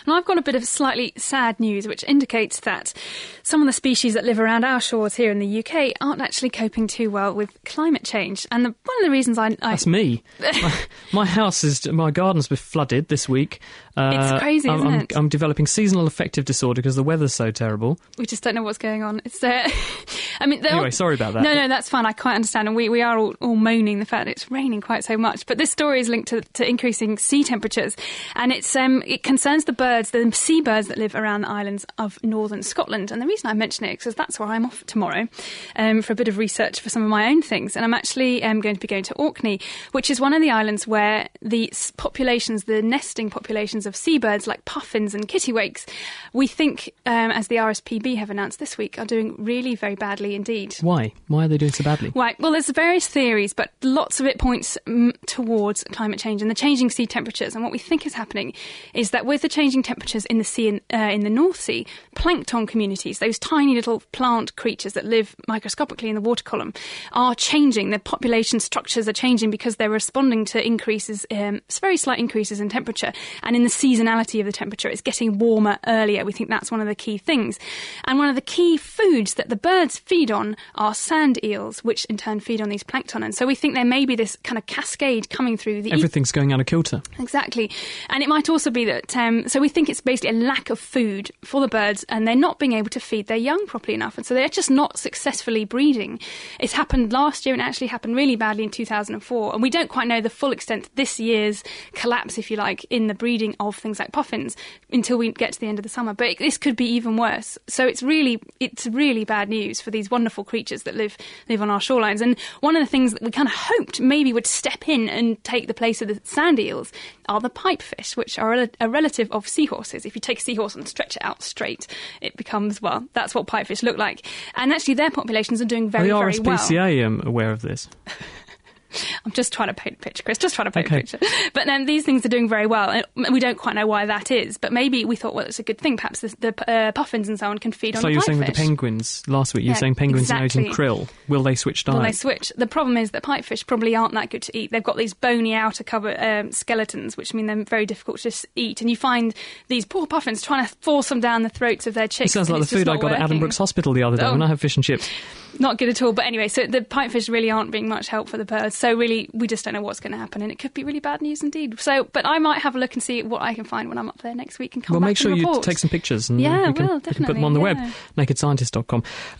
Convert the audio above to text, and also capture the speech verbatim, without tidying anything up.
And I've got a bit of slightly sad news, which indicates that some of the species that live around our shores here in the U K aren't actually coping too well with climate change. And the, one of the reasons I... I That's me. my, my house is... My garden's been flooded this week. Uh, it's crazy, I'm, isn't I'm, it? I'm developing seasonal affective disorder because the weather's so terrible. We just don't know what's going on. It's uh, I mean, Anyway, all, sorry about that. No, no, that's fine. I quite understand. And we, we are all, all moaning the fact that it's raining quite so much. But this story is linked to, to increasing sea temperatures. And it's um, it concerns the birds, the seabirds that live around the islands of northern Scotland. And the reason I mention it is because that's where I'm off tomorrow um, for a bit of research for some of my own things. And I'm actually um, going to be going to Orkney, which is one of the islands where the populations, the nesting populations of seabirds like puffins and kittiwakes, we think, um, as the R S P B have announced this week, are doing really very badly indeed. Why? Why are they doing so badly? Right. Well, there's various theories, but lots of it points um, towards climate change and the changing sea temperatures. And what we think is happening is that with the changing temperatures in the sea, in, uh, in the North Sea, plankton communities, those tiny little plant creatures that live microscopically in the water column, are changing. Their population structures are changing because they're responding to increases, um, very slight increases in temperature. And in the seasonality of the temperature, it's getting warmer earlier. We think that's one of the key things. And one of the key foods that the birds feed on are sand eels, which in turn feed on these plankton. And so we think there may be this kind of cascade coming through the... Everything's going out of kilter. Exactly. And it might also be that... Um, so we think it's basically a lack of food for the birds, and they're not being able to feed their young properly enough. And so they're just not successfully breeding. It's happened last year and actually happened really badly in two thousand four. And we don't quite know the full extent of this year's collapse, if you like, in the breeding of things like puffins until we get to the end of the summer. But it, this could be even worse. So it's really, it's really bad news for these wonderful creatures that live live on our shorelines. And one of the things that we kind of hoped maybe would step in and take the place of the sand eels are the pipefish, which are a, a relative of seahorses. If you take a seahorse and stretch it out straight, it becomes, well, that's what pipefish look like. And actually their populations are doing very, are very the well. R S P C A um, aware of this? I'm just trying to paint a picture, Chris, just trying to paint okay. a picture. But um, these things are doing very well. And we don't quite know why that is, but maybe we thought, well, it's a good thing. Perhaps the, the uh, puffins and so on can feed so on the you were pipefish. saying with the penguins last week, you were Yeah, saying penguins exactly. are eating krill. Will they switch diet? Will they switch? The problem is that pipefish probably aren't that good to eat. They've got these bony outer cover um, skeletons, which mean they're very difficult to just eat. And you find these poor puffins trying to force them down the throats of their chicks. It sounds like the food I got working. at Adam Brooks Hospital the other day oh. when I had fish and chips. Not good at all. But anyway, so the pipefish really aren't being much help for the birds. So really, we just don't know what's going to happen. And it could be really bad news indeed. So, but I might have a look and see what I can find when I'm up there next week and come well, back make sure and report. you take some pictures and yeah, we can, will, we can put them definitely, on the yeah. web, naked scientist dot com.